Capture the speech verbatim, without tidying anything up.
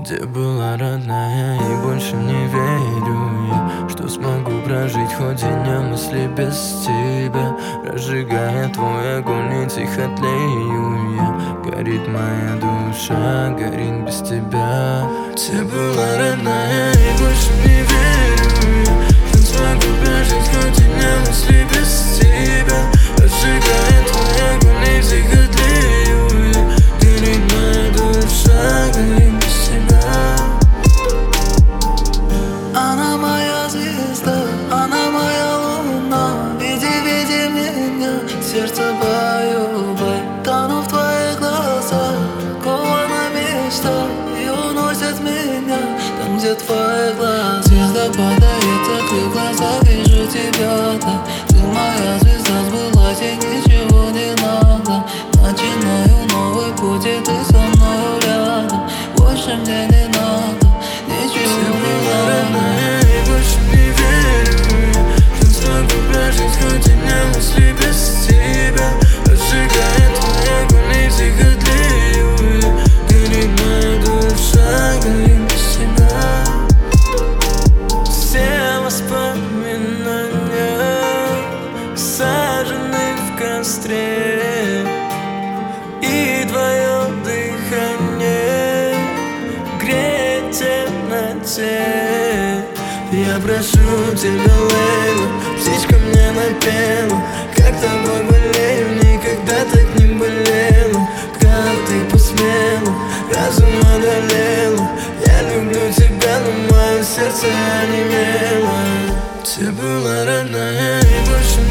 Где была родная, и больше не верю я, что смогу прожить хоть день мысли без тебя. Разжигая твой огонь и тихо тлею я. Горит моя душа, горит без тебя. Где была родная, и больше не верю я, что смогу прожить хоть день мысли без тебя. Разжигая твой огонь и тихо тлею я. Горит моя душа, горит без тебя. Она моя звезда, она моя луна. Веди, веди меня, сердце бою, бой. Тону в твоих глазах, кована мечта, и уносит меня там, где твои глаза. Звезда падает, закрыв глаза, вижу тебя так. Ты моя звезда, сбылась, и ничего не надо. Начинаю новый путь, и ты со мною рядом. Больше мне не надо, ничего не надо. И больше не верю я, что смогу прожить хоть день мысли без тебя. Разжигает твой огонь и тихо тлею я. Горит моя душа, горит без тебя. Все воспоминания сажены в костре, и твое дыхание греет в темноте. Я прошу тебя, Лейла, птичка мне напела, как тобой болею, никогда так не болела. Как ты посмела, разум одолела. Я люблю тебя, но мое сердце онемело. Ты была родная, и больше